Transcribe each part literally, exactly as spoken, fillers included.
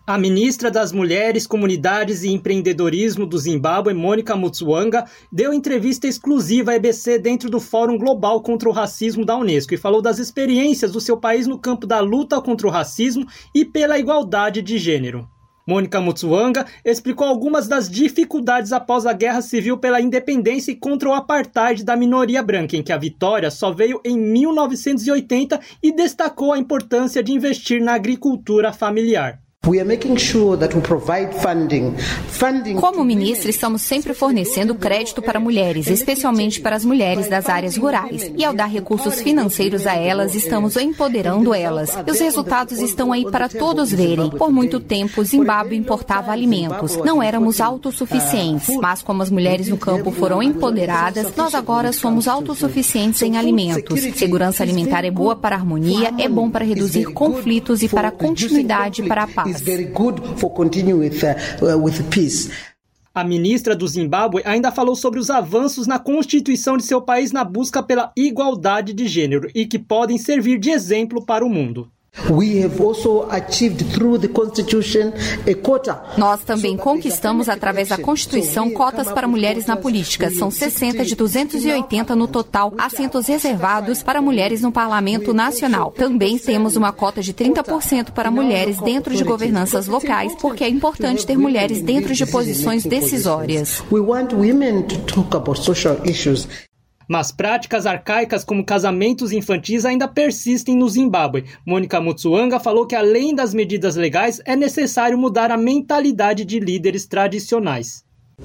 A ministra das Mulheres, Comunidades e Empreendedorismo do Zimbábue, Mônica Mutsvanga, deu entrevista exclusiva à E B C dentro do Fórum Global contra o Racismo da Unesco e falou das experiências do seu país no campo da luta contra o racismo e pela igualdade de gênero. Mônica Mutsvanga explicou algumas das dificuldades após a Guerra Civil pela independência e contra o apartheid da minoria branca, em que a vitória só veio em mil novecentos e oitenta, e destacou a importância de investir na agricultura familiar. Como ministra, estamos sempre fornecendo crédito para mulheres, especialmente para as mulheres das áreas rurais. E ao dar recursos financeiros a elas, estamos empoderando elas. E os resultados estão aí para todos verem. Por muito tempo, Zimbábue importava alimentos. Não éramos autossuficientes. Mas como as mulheres no campo foram empoderadas, nós agora somos autossuficientes em alimentos. Segurança alimentar é boa para a harmonia, é bom para reduzir conflitos e para a continuidade para a paz. A ministra do Zimbábue ainda falou sobre os avanços na Constituição de seu país na busca pela igualdade de gênero e que podem servir de exemplo para o mundo. Nós também conquistamos, através da Constituição, cotas para mulheres na política. São sessenta de duzentos e oitenta no total, assentos reservados para mulheres no Parlamento Nacional. Também temos uma cota de trinta por cento para mulheres dentro de governanças locais, porque é importante ter mulheres dentro de posições decisórias. Mas práticas arcaicas como casamentos infantis ainda persistem no Zimbábue. Mônica Mutsvanga falou que, além das medidas legais, é necessário mudar a mentalidade de líderes tradicionais.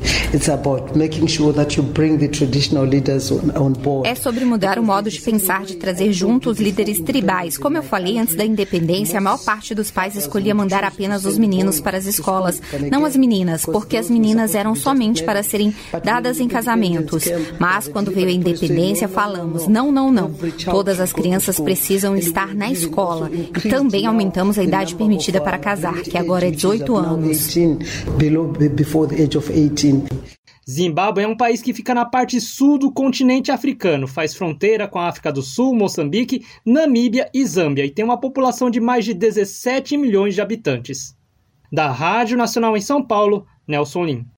É sobre mudar o modo de pensar, de trazer junto os líderes tribais. Como eu falei, antes da independência, a maior parte dos pais escolhia mandar apenas os meninos para as escolas, não as meninas, porque as meninas eram somente para serem dadas em casamentos. Mas quando veio a independência, falamos, não, não, não. Todas as crianças precisam estar na escola. E também aumentamos a idade permitida para casar, que agora é dezoito anos. Zimbábue é um país que fica na parte sul do continente africano, faz fronteira com a África do Sul, Moçambique, Namíbia e Zâmbia e tem uma população de mais de dezessete milhões de habitantes. Da Rádio Nacional em São Paulo, Nelson Lim.